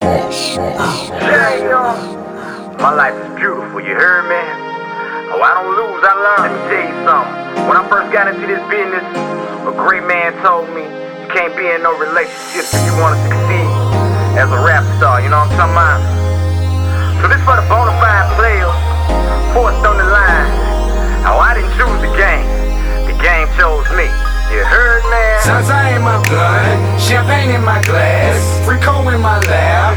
My life is beautiful, you heard me? Oh, I don't lose, I learn. Let me tell you something. When I first got into this business, a great man told me you can't be in no relationships if you want to succeed as a rap star, you know what I'm talking about? So this for the bona fide players, forced on the line. Oh, I didn't choose the game chose me. You heard, man? Zaza in my blood, champagne in my glass, Frico in my lab,